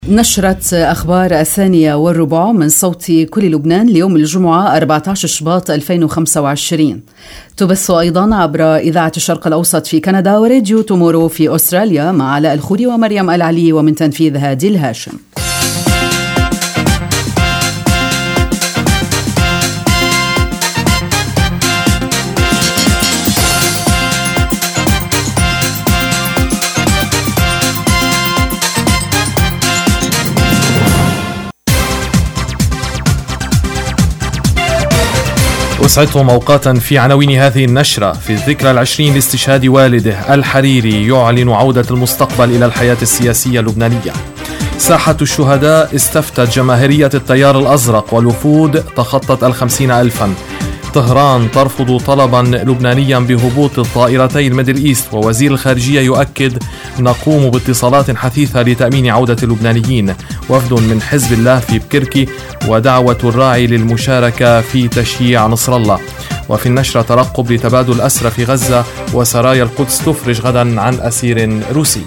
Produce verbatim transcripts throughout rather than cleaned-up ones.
نشرة أخبار الثانية والربع من صوت كل لبنان ليوم الجمعة أربعة عشر شباط ألفين وخمسة وعشرين. تبث أيضا عبر إذاعة الشرق الأوسط في كندا وراديو تومورو في أستراليا مع علاء الخوري ومريم العلي، ومن تنفيذ هادي الهاشم. وسعدتم أوقاتا في عناوين هذه النشرة. في الذكرى العشرين لاستشهاد والده الحريري يعلن عودة المستقبل إلى الحياة السياسية اللبنانية. ساحة الشهداء استفتت جماهيرية التيار الأزرق والوفود تخطت الخمسين ألفا. طهران ترفض طلبا لبنانيا بهبوط الطائرتي الميدل إيست، ووزير الخارجية يؤكد نقوم باتصالات حثيثة لتأمين عودة اللبنانيين. وفد من حزب الله في بكركي، ودعوة الراعي للمشاركة في تشييع نصر الله. وفي النشرة ترقب لتبادل الأسرى في غزة، وسرايا القدس تفرج غدا عن أسير روسي.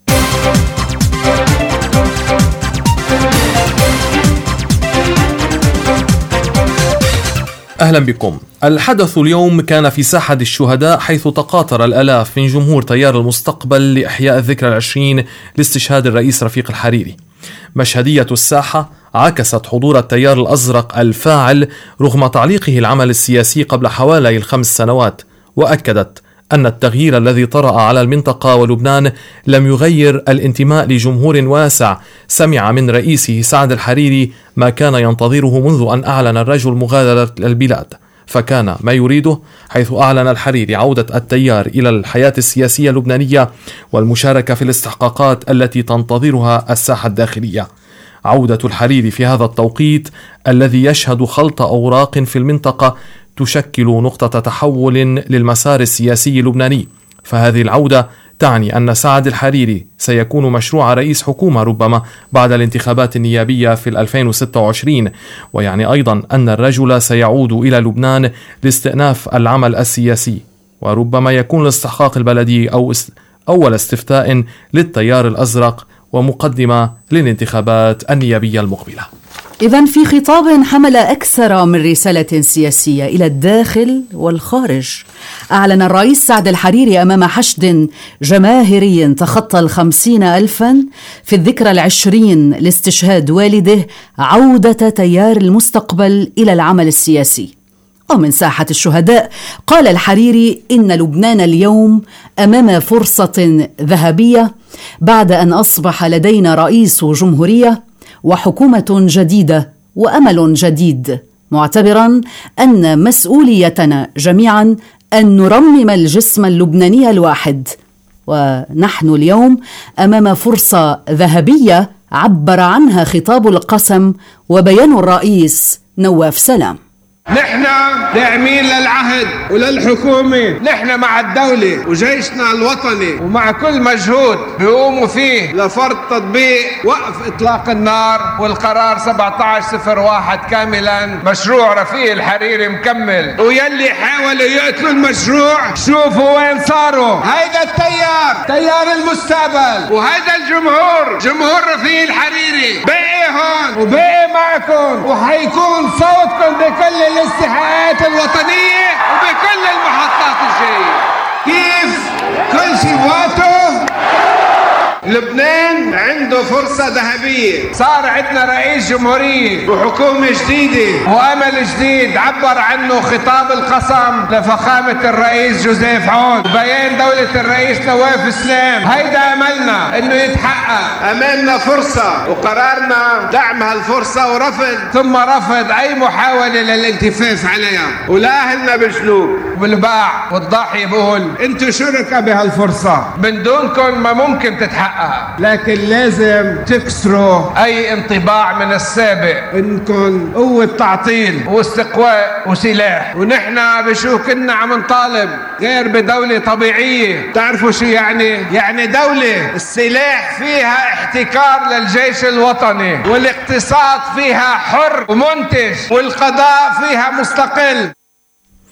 أهلا بكم. الحدث اليوم كان في ساحة الشهداء، حيث تقاطر الآلاف من جمهور تيار المستقبل لإحياء الذكرى العشرين لاستشهاد الرئيس رفيق الحريري. مشهدية الساحة عكست حضور التيار الأزرق الفاعل رغم تعليقه العمل السياسي قبل حوالي الخمس سنوات، وأكدت أن التغيير الذي طرأ على المنطقة ولبنان لم يغير الانتماء لجمهور واسع سمع من رئيسه سعد الحريري ما كان ينتظره منذ أن أعلن الرجل مغادرة البلاد، فكان ما يريده، حيث أعلن الحريري عودة التيار إلى الحياة السياسية اللبنانية والمشاركة في الاستحقاقات التي تنتظرها الساحة الداخلية. عودة الحريري في هذا التوقيت الذي يشهد خلط أوراق في المنطقة تشكل نقطة تحول للمسار السياسي اللبناني، فهذه العودة تعني أن سعد الحريري سيكون مشروع رئيس حكومة ربما بعد الانتخابات النيابية في ألفين وستة وعشرين، ويعني أيضا أن الرجل سيعود إلى لبنان لاستئناف العمل السياسي، وربما يكون الاستحقاق البلدي أو أول استفتاء للتيار الأزرق ومقدمة للانتخابات النيابية المقبلة. إذن في خطاب حمل أكثر من رسالة سياسية إلى الداخل والخارج، أعلن الرئيس سعد الحريري أمام حشد جماهيري تخطى الخمسين ألفا في الذكرى العشرين لاستشهاد والده عودة تيار المستقبل إلى العمل السياسي. ومن ساحة الشهداء قال الحريري إن لبنان اليوم أمام فرصة ذهبية بعد أن أصبح لدينا رئيس جمهورية وحكومة جديدة وأمل جديد، معتبرا أن مسؤوليتنا جميعا أن نرمم الجسم اللبناني الواحد، ونحن اليوم أمام فرصة ذهبية عبر عنها خطاب القسم وبيان الرئيس نواف سلام. نحن داعمين للعهد وللحكومة، نحن مع الدولة وجيشنا الوطني ومع كل مجهود بيقوموا فيه لفرض تطبيق وقف إطلاق النار والقرار سبعة عشر صفر واحد كاملا. مشروع رفيق الحريري مكمل، ويلي حاولوا يقتلوا المشروع شوفوا وين صاروا. هيدا التيار تيار المستقبل، وهيدا الجمهور جمهور رفيق الحريري باقي هون وباقي معكم، وحيكون صوتكم بكل الاستحقاقات الوطنية وبكل المحطات الجاية. كيف كل شيء بوقته. لبنان عنده فرصة ذهبية، صار عندنا رئيس جمهورية وحكومة جديدة وأمل جديد عبر عنه خطاب القسم لفخامة الرئيس جوزيف عون وبيان دولة الرئيس نواف سلام. هيدا أملنا إنه يتحقق. أملنا فرصة وقرارنا دعم هالفرصة ورفض ثم رفض أي محاولة للالتفاف عليها. ولأهلنا بالجنوب والباع والضاحية بقول أنتوا شركاء بهالفرصة، من دونكم ما ممكن تتحقق، لكن لازم تكسروا أي انطباع من السابق إنكم قوة تعطيل واستقواء وسلاح. ونحن بشو كنا عم نطالب غير بدولة طبيعية. تعرفوا شو يعني؟ يعني دولة السلاح فيها احتكار للجيش الوطني، والاقتصاد فيها حر ومنتج، والقضاء فيها مستقل.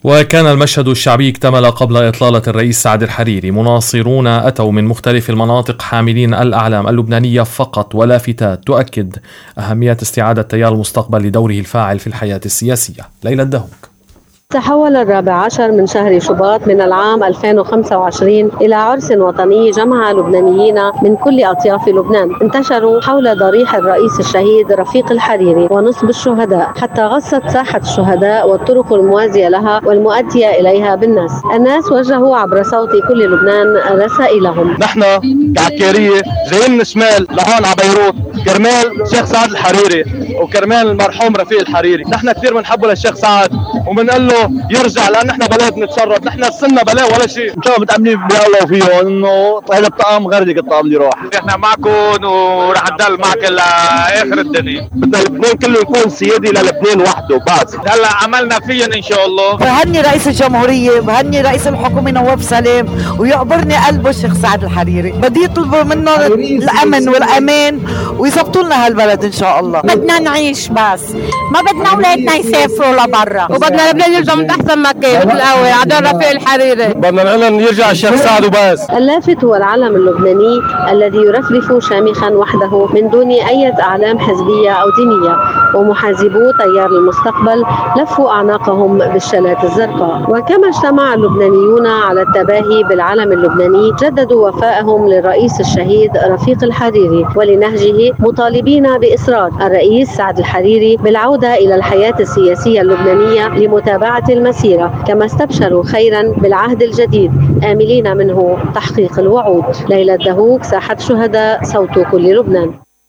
وكان المشهد الشعبي اكتمل قبل إطلالة الرئيس سعد الحريري. مناصرون أتوا من مختلف المناطق حاملين الأعلام اللبنانية فقط ولافتات تؤكد أهمية استعادة تيار المستقبل لدوره الفاعل في الحياة السياسية. ليلى الدهوك. تحول الرابع عشر من شهر شباط من العام ألفين وخمسة وعشرين إلى عرس وطني جمع لبنانيين من كل أطياف لبنان انتشروا حول ضريح الرئيس الشهيد رفيق الحريري ونصب الشهداء، حتى غصت ساحة الشهداء والطرق الموازية لها والمؤدية إليها بالناس. الناس وجهوا عبر صوت كل لبنان رسائلهم. نحن كعكارية جايين من الشمال لهون على بيروت كرمال الشيخ سعد الحريري وكرمال المرحوم رفيق الحريري. نحن كثير بنحبه للشيخ سعد وبنقول له يرجع، لان احنا بلا بنتشرد، نحن السنه بلا ولا شيء. ان شاء الله متاملين بالله فيه انه هذا الطعام غير الطعام اللي راح. احنا معكم ورح نضل معك لاخر الدنيا. بدنا لبنان كله يكون سيادي للبنان وحده بس. هلا عملنا فيهم ان شاء الله. بهني رئيس الجمهوريه، بهني رئيس الحكومه نواف سلام، ويقبرني قلبه الشيخ سعد الحريري. بدي يطلبوا منه الامن والامان ويظبطوا لنا هالبلد ان شاء الله. بدنا نعيش بس، ما بدنا اولادنا يسافروا لبرا، وبدنا لبنان يرجع من احسن مكان بالاول عدل رفيق الحريري. بدنا نعلن يرجع الشيخ سعد وبس. اللافت هو العلم اللبناني الذي يرفرف شامخا وحده من دون اي اعلام حزبيه او دينيه، ومحازبو تيار المستقبل لفوا اعناقهم بالشلات الزرقاء. وكما اجتمع اللبنانيون على التباهي بالعلم اللبناني، جددوا وفائهم للرئيس الشهيد رفيق الحريري ولنهجه، مطالبين باصرار الرئيس سعد الحريري بالعوده الى الحياه السياسيه اللبنانيه لمتابعه المسيرة، كما استبشروا خيرا بالعهد الجديد آملين منه تحقيق الوعود. ليلى الدهوك، ساحة شهداء، صوت كل لبنان.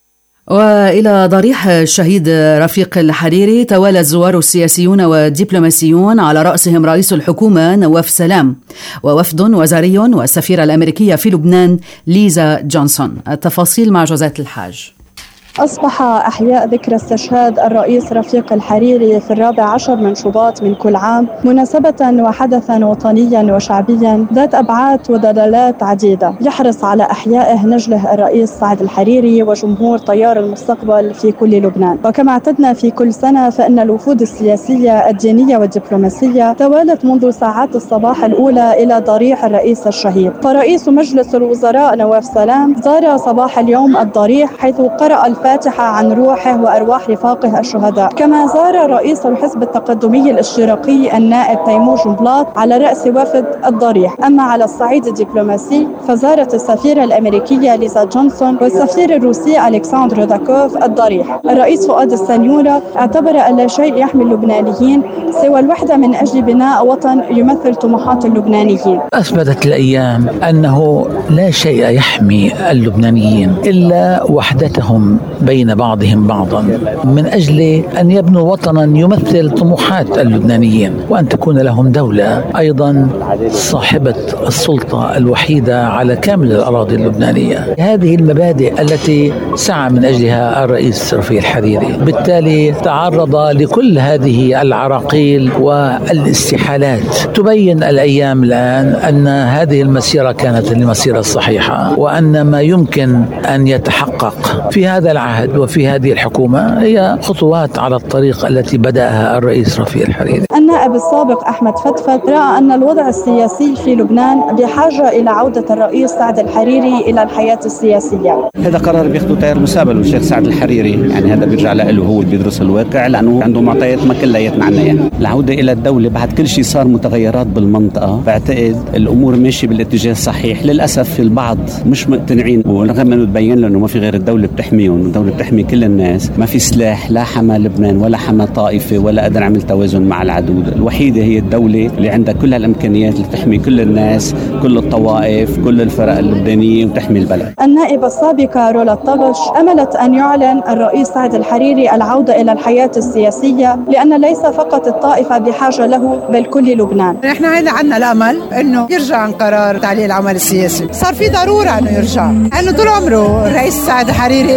وإلى ضريح الشهيد رفيق الحريري توالى الزوار السياسيون والدبلوماسيون، على رأسهم رئيس الحكومة نواف سلام ووفد وزاري والسفيرة الأمريكية في لبنان ليزا جونسون. التفاصيل مع جوزات الحاج. أصبح أحياء ذكرى استشهاد الرئيس رفيق الحريري في الرابع عشر من شباط من كل عام مناسبة وحدثا وطنيا وشعبيا ذات أبعاد ودلالات عديدة يحرص على إحيائه نجله الرئيس سعد الحريري وجمهور تيار المستقبل في كل لبنان. وكما اعتدنا في كل سنة، فإن الوفود السياسية الدينية والدبلوماسية توالت منذ ساعات الصباح الأولى إلى ضريح الرئيس الشهيد. فرئيس مجلس الوزراء نواف سلام زار صباح اليوم الضريح، حيث قرأ الفاتحة عن روحه وأرواح رفاقه الشهداء. كما زار رئيس الحزب التقدمي الاشتراكي النائب تيمور جنبلاط على رأس وفد الضريح. أما على الصعيد الدبلوماسي، فزارت السفيرة الأمريكية ليزا جونسون والسفير الروسي ألكسندر روداكوف الضريح. الرئيس فؤاد السنيورة اعتبر أن لا شيء يحمي اللبنانيين سوى الوحدة من أجل بناء وطن يمثل طموحات اللبنانيين. أثبتت الأيام أنه لا شيء يحمي اللبنانيين إلا وحدتهم بين بعضهم بعضا، من أجل أن يبنوا وطنا يمثل طموحات اللبنانيين، وأن تكون لهم دولة أيضا صاحبة السلطة الوحيدة على كامل الأراضي اللبنانية. هذه المبادئ التي سعى من أجلها الرئيس رفيق الحريري، بالتالي تعرض لكل هذه العراقيل والاستحالات. تبين الأيام الآن أن هذه المسيرة كانت المسيرة الصحيحة، وأن ما يمكن أن يتحقق في هذا العهد وفي هذه الحكومة هي خطوات على الطريق التي بدأها الرئيس رفيق الحريري. النائب السابق أحمد فتفت رأى أن الوضع السياسي في لبنان بحاجة إلى عودة الرئيس سعد الحريري إلى الحياة السياسية. هذا قرار بياخده تيار المستقبل والشيخ سعد الحريري، يعني هذا بيرجع له، هو اللي بيدرس الواقع، لأنه عنده معطيات ما كلياتنا عنها. يعني العودة إلى الدولة بعد كل شيء صار متغيرات بالمنطقة، بعتقد الأمور ماشية بالاتجاه الصحيح. للأسف البعض مش مقتنعين، ورغم أنه تبين له أنه ما في غير الدولة بتحميهم، الدولة بتحمي كل الناس، ما في سلاح لا حمى لبنان ولا حمى طائفة ولا قدر عمل توازن مع العدو. الوحيدة هي الدولة اللي عندها كل هالإمكانيات اللي تحمي كل الناس، كل الطوائف، كل الفرق اللبنانية، وتحمي البلد. النائبة السابقة رولا الطغش أملت أن يعلن الرئيس سعد الحريري العودة إلى الحياة السياسية، لأن ليس فقط الطائفة بحاجة له بل كل لبنان. نحن هلا عنا الأمل إنه يرجع عن قرار تعليل العمل السياسي، صار في ضرورة إنه يرجع، لأنه طول عمره الرئيس سعد الحريري بيشتغل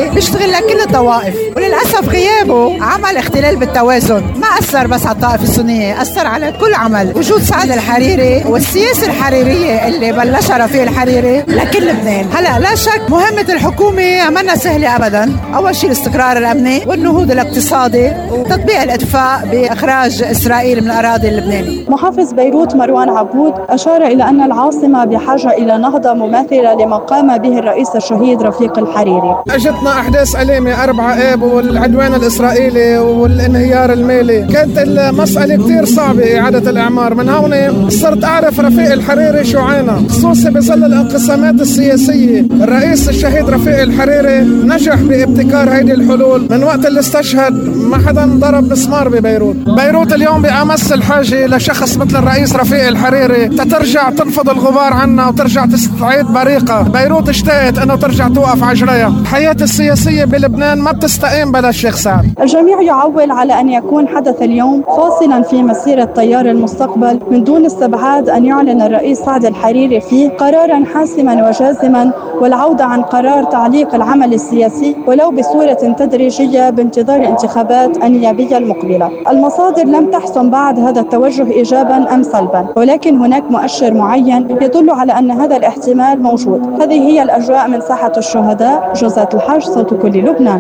لكل الطوائف، وللأسف غيابه عمل اختلال بالتوازن، ما أثر بس على الطائفة السنية، أثر على كل عمل. وجود سعد الحريري والسياسة الحريرية اللي بلشها رفيق الحريري لكل لبنان. هلا لا شك مهمة الحكومة منا سهلة أبدا. أول شيء الاستقرار الأمني والنهوض الاقتصادي وتطبيق الاتفاق بإخراج إسرائيل من الأراضي اللبنانية. محافظ بيروت مروان عبود أشار إلى أن العاصمة بحاجة إلى نهضة مماثلة لما قام به الرئيس الشهيد رفيق الحريري. أجتنا أحداث أليمة أربعة آب والعدوان الإسرائيلي والانهيار المالي، كانت المسألة كتير صعبة إعادة الإعمار. من هون صرت أعرف رفيق الحريري شو عانى، خصوصي بظل الانقسامات السياسية. الرئيس الشهيد رفيق الحريري نجح بابتكار هيدي الحلول. من وقت اللي استشهد ما حدا ضرب مسمار ببيروت. بيروت اليوم بأمس الحاجة لشخص مثل الرئيس رفيق الحريري تترجع تنفض الغبار عنا وترجع تستعيد بريقة. بيروت اشتاقت انه ترجع توقف عجريها. الحياة السياسية بلبنان ما بتستقيم بلا الشيخ سعد. الجميع يعول على ان يكون حدث اليوم فاصلا في مسيرة تيار المستقبل، من دون استبعاد ان يعلن الرئيس سعد الحريري فيه قرارا حاسما وجازما والعودة عن قرار تعليق العمل السياسي ولو بصورة تدريجية بانتظار الانتخابات النيابية المقبلة. المصادر لم تحسم بعد هذا التوجه إيجابا أم سلبا، ولكن هناك مؤشر معين يدل على أن هذا الاحتمال موجود. هذه هي الأجواء من ساحة الشهداء. جوزات الحاج، صوت كل لبنان.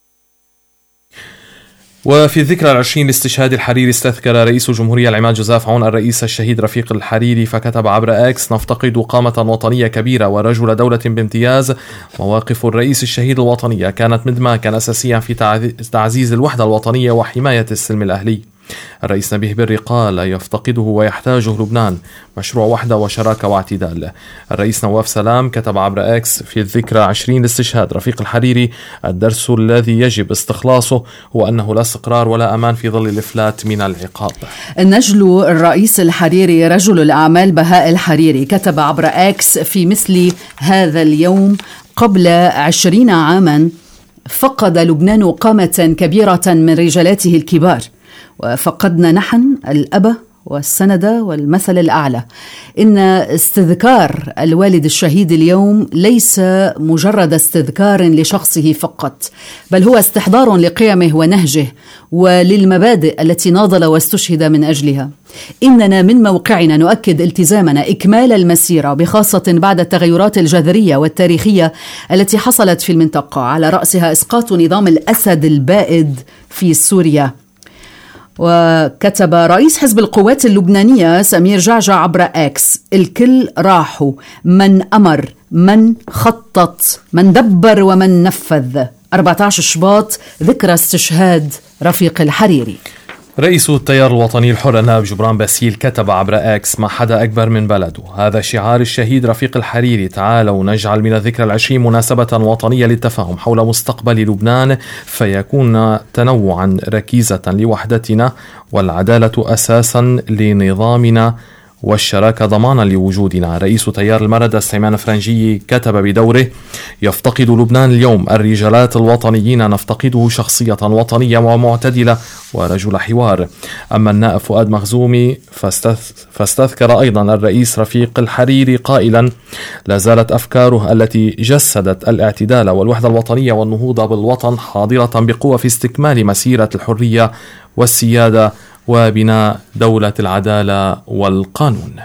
وفي الذكرى العشرين لاستشهاد الحريري استذكر رئيس الجمهورية العماد جوزيف عون الرئيس الشهيد رفيق الحريري، فكتب عبر اكس: نفتقد قامة وطنية كبيرة ورجل دولة بامتياز. مواقف الرئيس الشهيد الوطنية كانت مدماجا أساسيا في تعزيز الوحدة الوطنية وحماية السلم الأهلي. الرئيس نبيه بري قال: يفتقده ويحتاجه لبنان مشروع وحدة وشراكة واعتدال. الرئيس نواف سلام كتب عبر اكس: في الذكرى عشرين لاستشهاد رفيق الحريري، الدرس الذي يجب استخلاصه هو أنه لا استقرار ولا أمان في ظل الإفلات من العقاب. النجل الرئيس الحريري رجل الأعمال بهاء الحريري كتب عبر اكس: في مثل هذا اليوم قبل عشرين عاما فقد لبنان قامة كبيرة من رجالاته الكبار، وفقدنا نحن الأب والسند والمثل الأعلى. إن استذكار الوالد الشهيد اليوم ليس مجرد استذكار لشخصه فقط، بل هو استحضار لقيمه ونهجه وللمبادئ التي ناضل واستشهد من أجلها. إننا من موقعنا نؤكد التزامنا إكمال المسيرة، بخاصة بعد التغيرات الجذرية والتاريخية التي حصلت في المنطقة، على رأسها إسقاط نظام الأسد البائد في سوريا. وكتب رئيس حزب القوات اللبنانية سمير جعجع عبر اكس: الكل راحوا، من أمر، من خطط، من دبر ومن نفذ. أربعة عشر شباط ذكرى استشهاد رفيق الحريري. رئيس التيار الوطني الحر النائب جبران باسيل كتب عبر اكس: ما حدا أكبر من بلده. هذا شعار الشهيد رفيق الحريري. تعالوا نجعل من الذكرى العشرين مناسبة وطنية للتفاهم حول مستقبل لبنان، فيكون تنوعا ركيزة لوحدتنا، والعدالة أساسا لنظامنا، والشراكة ضمانا لوجودنا. رئيس تيار المردة سليمان فرنجي كتب بدوره: يفتقد لبنان اليوم الرجالات الوطنيين، نفتقده شخصية وطنية ومعتدلة ورجل حوار. أما النائب فؤاد مخزومي فاستذكر أيضا الرئيس رفيق الحريري قائلا: لا زالت أفكاره التي جسدت الاعتدال والوحدة الوطنية والنهوض بالوطن حاضرة بقوة في استكمال مسيرة الحرية والسيادة وبناء دولة العدالة والقانون.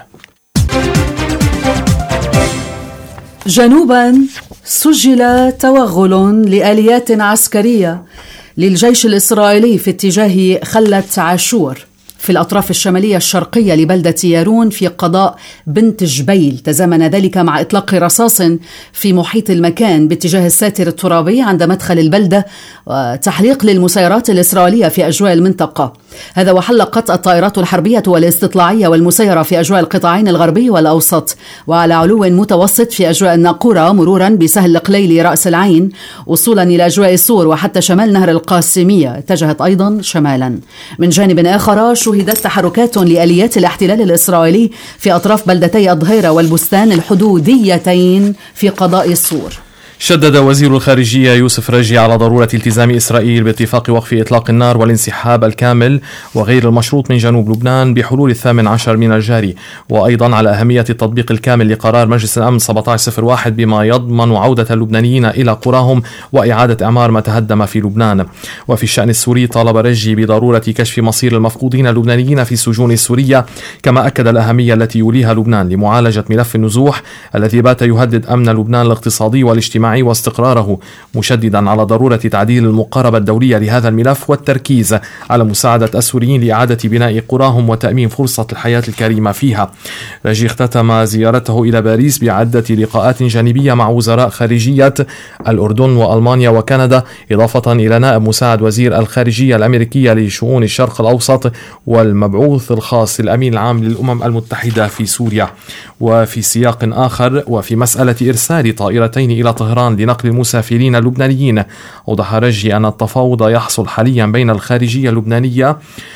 جنوبا سجل توغل لآليات عسكرية للجيش الإسرائيلي في اتجاه خلة عاشور في الأطراف الشمالية الشرقية لبلدة يارون في قضاء بنت جبيل. تزامن ذلك مع إطلاق رصاص في محيط المكان باتجاه الساتر الترابي عند مدخل البلدة، وتحليق للمسيرات الإسرائيلية في أجواء المنطقة. هذا وحلقت الطائرات الحربية والاستطلاعية والمسيرة في أجواء القطاعين الغربي والأوسط، وعلى علو متوسط في أجواء الناقورة، مرورا بسهل القليل رأس العين، وصولا إلى أجواء الصور وحتى شمال نهر القاسمية. اتجهت أيضا شمالا. من جانب آخر شهدت تحركات لآليات الاحتلال الإسرائيلي في أطراف بلدتي الظهيرة والبستان الحدوديتين في قضاء الصور. شدد وزير الخارجية يوسف رجي على ضرورة التزام إسرائيل باتفاق وقف إطلاق النار والانسحاب الكامل وغير المشروط من جنوب لبنان بحلول الثامن عشر من الجاري، وأيضا على أهمية التطبيق الكامل لقرار مجلس الأمن سبعة عشر صفر واحد بما يضمن عودة اللبنانيين إلى قراهم وإعادة إعمار ما تهدم في لبنان. وفي الشأن السوري طالب رجي بضرورة كشف مصير المفقودين اللبنانيين في السجون السورية، كما أكد الأهمية التي يوليها لبنان لمعالجة ملف النزوح الذي بات يهدد أمن لبنان الاقتصادي والاجتماعي واستقراره، مشددا على ضرورة تعديل المقاربة الدولية لهذا الملف والتركيز على مساعدة السوريين لإعادة بناء قراهم وتأمين فرصة الحياة الكريمة فيها. رجي اختتم زيارته إلى باريس بعدة لقاءات جانبية مع وزراء خارجية الأردن وألمانيا وكندا، إضافة إلى نائب مساعد وزير الخارجية الأمريكية لشؤون الشرق الأوسط والمبعوث الخاص للأمين العام للأمم المتحدة في سوريا. وفي سياق آخر، وفي مسألة إرسال طائرتين إلى طهران لنقل المسافرين اللبنانيين، أوضح رجي أن التفاوض يحصل حاليا بين الخارجية اللبنانية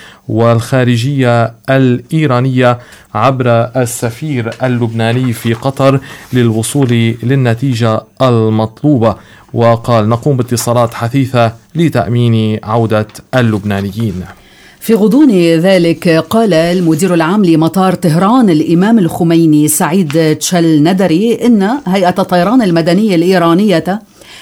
والخارجية الإيرانية عبر السفير اللبناني في قطر للوصول للنتيجة المطلوبة. وقال: نقوم باتصالات حثيثة لتأمين عودة اللبنانيين. في غضون ذلك قال المدير العام لمطار طهران الإمام الخميني سعيد تشل ندري إن هيئة الطيران المدني الإيرانية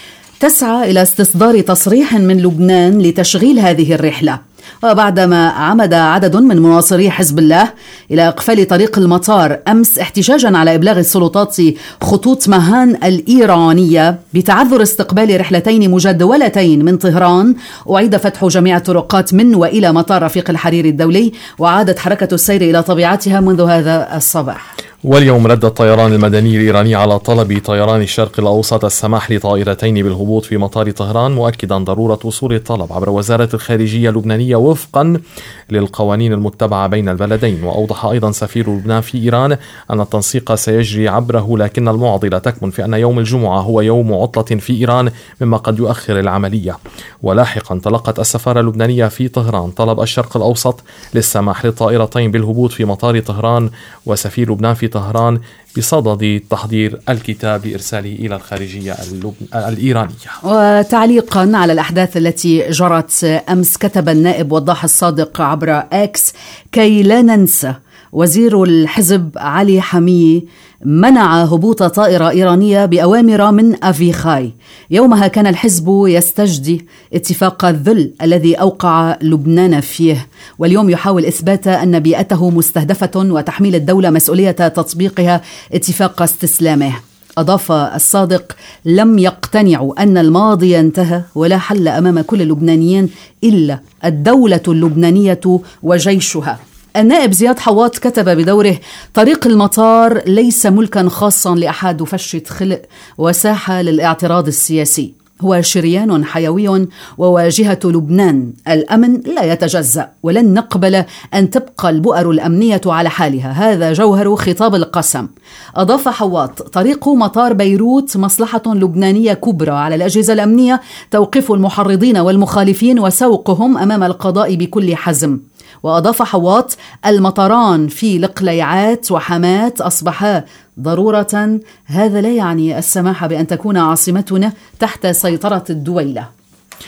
تسعى إلى استصدار تصريح من لبنان لتشغيل هذه الرحلة. وبعدما عمد عدد من مناصري حزب الله إلى إقفال طريق المطار أمس احتجاجا على إبلاغ السلطات خطوط مهان الإيرانية بتعذر استقبال رحلتين مجدولتين من طهران، أعيد فتح جميع الطرقات من وإلى مطار رفيق الحريري الدولي، وعادت حركة السير إلى طبيعتها منذ هذا الصباح. واليوم رد الطيران المدني الإيراني على طلب طيران الشرق الأوسط السماح لطائرتين بالهبوط في مطار طهران، مؤكدا ضرورة وصول الطلب عبر وزارة الخارجية اللبنانية وفقا للقوانين المتبعة بين البلدين. وأوضح أيضا سفير لبنان في إيران أن التنسيق سيجري عبره، لكن المعضلة تكمن في أن يوم الجمعة هو يوم عطلة في إيران مما قد يؤخر العملية. ولاحقا تلقت السفارة اللبنانية في طهران طلب الشرق الأوسط للسماح للطائرتين بالهبوط في مطار طهران، وسفير لبنان في طهران بصدد تحضير الكتاب لإرساله إلى الخارجية الإيرانية. وتعليقا على الأحداث التي جرت أمس، كتب النائب وضاح الصادق عبر إكس: كي لا ننسى، وزير الحزب علي حمي منع هبوط طائرة إيرانية بأوامر من أفيخاي. يومها كان الحزب يستجدي اتفاق الذل الذي أوقع لبنان فيه، واليوم يحاول إثبات أن بيئته مستهدفة وتحميل الدولة مسؤولية تطبيقها اتفاق استسلامه. أضاف الصادق: لم يقتنعوا أن الماضي انتهى ولا حل أمام كل اللبنانيين إلا الدولة اللبنانية وجيشها. النائب زياد حواط كتب بدوره: طريق المطار ليس ملكا خاصا لأحد وفشة خلق وساحة للاعتراض السياسي، هو شريان حيوي وواجهة لبنان. الأمن لا يتجزأ، ولن نقبل أن تبقى البؤر الأمنية على حالها، هذا جوهر خطاب القسم. أضاف حواط: طريق مطار بيروت مصلحة لبنانية كبرى، على الأجهزة الأمنية توقيف المحرضين والمخالفين وسوقهم أمام القضاء بكل حزم. وأضاف حواط: المطاران في القليعات وحماة أصبحا ضرورة، هذا لا يعني السماح بأن تكون عاصمتنا تحت سيطرة الدولة.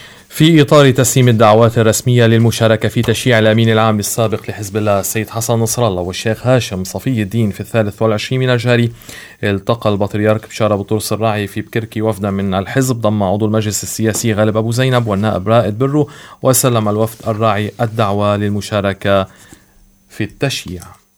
في إطار تسليم الدعوات الرسمية للمشاركة في تشييع الأمين العام السابق لحزب الله السيد حسن نصر الله والشيخ هاشم صفي الدين في الثالث والعشرين من الجاري، التقى البطريرك بشارة بطرس الراعي في بكركي وفدا من الحزب ضم عضو المجلس السياسي غالب أبو زينب والنائب رائد برو، وسلم الوفد الراعي الدعوة للمشاركة في التشييع.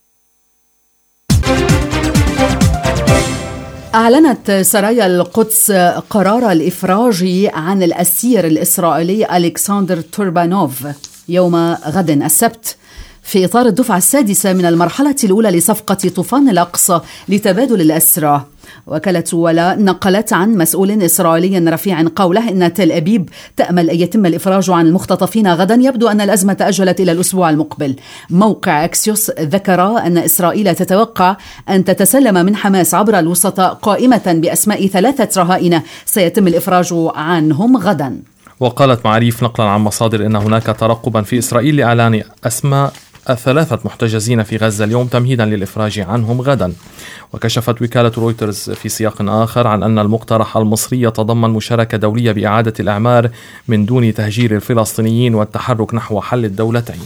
أعلنت سرايا القدس قرار الإفراج عن الأسير الإسرائيلي ألكسندر توربانوف يوم غد السبت في إطار الدفعة السادسة من المرحلة الأولى لصفقة طوفان الأقصى لتبادل الأسرى. وكالة ولا نقلت عن مسؤول إسرائيلي رفيع قوله إن تل أبيب تأمل أن يتم الإفراج عن المختطفين غدا، يبدو أن الأزمة تأجلت إلى الأسبوع المقبل. موقع أكسيوس ذكر أن إسرائيل تتوقع أن تتسلم من حماس عبر الوسطاء قائمة بأسماء ثلاثة رهائن سيتم الإفراج عنهم غدا. وقالت معاريف نقلا عن مصادر أن هناك ترقبا في إسرائيل لإعلان أسماء ثلاثة محتجزين في غزة اليوم تمهيدا للإفراج عنهم غدا. وكشفت وكالة رويترز في سياق آخر عن أن المقترح المصري يتضمن مشاركة دولية بإعادة الأعمار من دون تهجير الفلسطينيين والتحرك نحو حل الدولتين.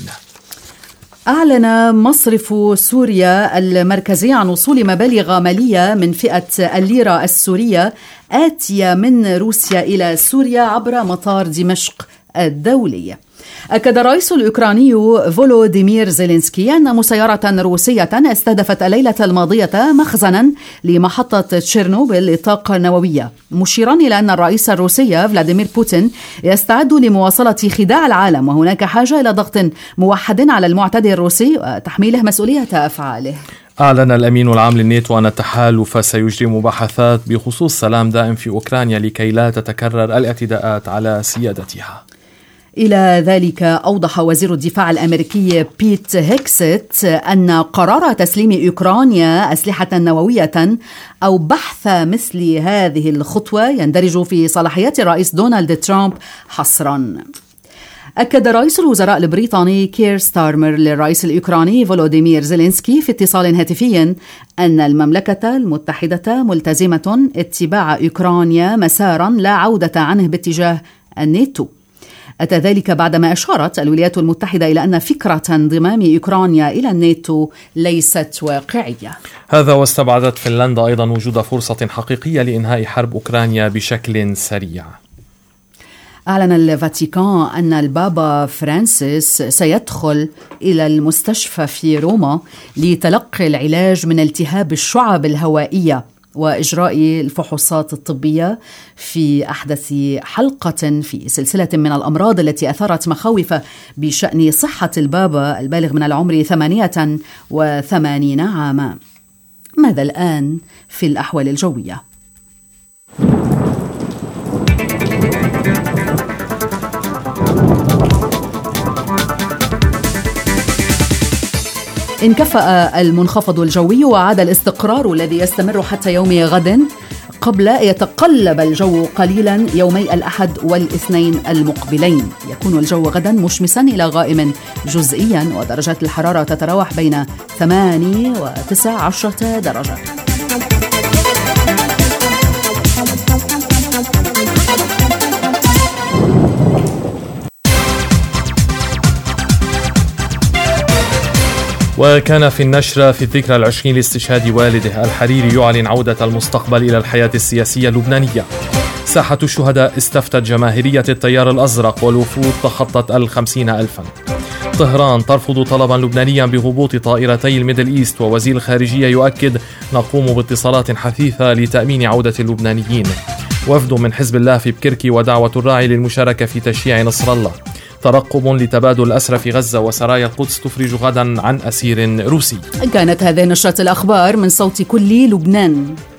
أعلن مصرف سوريا المركزي عن وصول مبالغ مالية من فئة الليرة السورية آتية من روسيا إلى سوريا عبر مطار دمشق الدولي. أكد الرئيس الأوكراني فولوديمير زيلينسكي أن مسيرة روسية استهدفت الليلة الماضية مخزنا لمحطة تشيرنوبل للطاقة النووية، مشيرا إلى أن الرئيس الروسي فلاديمير بوتين يستعد لمواصلة خداع العالم، وهناك حاجة إلى ضغط موحد على المعتدي الروسي وتحميله مسؤولية أفعاله. أعلن الأمين العام للناتو أن التحالف سيجري مباحثات بخصوص سلام دائم في أوكرانيا لكي لا تتكرر الاعتداءات على سيادتها. إلى ذلك أوضح وزير الدفاع الأمريكي بيت هيكست أن قرار تسليم أوكرانيا أسلحة نووية أو بحث مثل هذه الخطوة يندرج في صلاحيات الرئيس دونالد ترامب حصرا. أكد رئيس الوزراء البريطاني كير ستارمر للرئيس الأوكراني فولوديمير زيلينسكي في اتصال هاتفي أن المملكة المتحدة ملتزمة اتباع أوكرانيا مسارا لا عودة عنه باتجاه الناتو. أتى ذلك بعدما أشارت الولايات المتحدة إلى أن فكرة انضمام أوكرانيا إلى الناتو ليست واقعية. هذا واستبعدت فنلندا أيضا وجود فرصة حقيقية لإنهاء حرب أوكرانيا بشكل سريع. أعلن الفاتيكان أن البابا فرانسيس سيدخل إلى المستشفى في روما لتلقي العلاج من التهاب الشعب الهوائية وإجراء الفحوصات الطبية في أحدث حلقة في سلسلة من الأمراض التي أثارت مخاوف بشأن صحة البابا البالغ من العمر ثمانية وثمانين عاما. ماذا الآن في الأحوال الجوية؟ انكفأ المنخفض الجوي وعاد الاستقرار الذي يستمر حتى يوم غد، قبل يتقلب الجو قليلا يومي الأحد والاثنين المقبلين. يكون الجو غدا مشمسا إلى غائم جزئيا، ودرجات الحرارة تتراوح بين ثمانية وتسع عشرة درجة. وكان في النشرة في الذكرى العشرين لاستشهاد والده الحريري يعلن عودة المستقبل إلى الحياة السياسية اللبنانية. ساحة الشهداء استفتت جماهيرية التيار الأزرق والوفود تخطت الخمسين ألفا. طهران ترفض طلبا لبنانيا بهبوط طائرتي الميدل إيست، ووزير الخارجية يؤكد نقوم باتصالات حثيثة لتأمين عودة اللبنانيين. وفد من حزب الله في بكركي ودعوة الراعي للمشاركة في تشييع نصر الله. ترقب لتبادل الأسرى في غزة، وسرايا القدس تفرج غدا عن أسير روسي. كانت هذه نشرة الأخبار من صوت كل لبنان.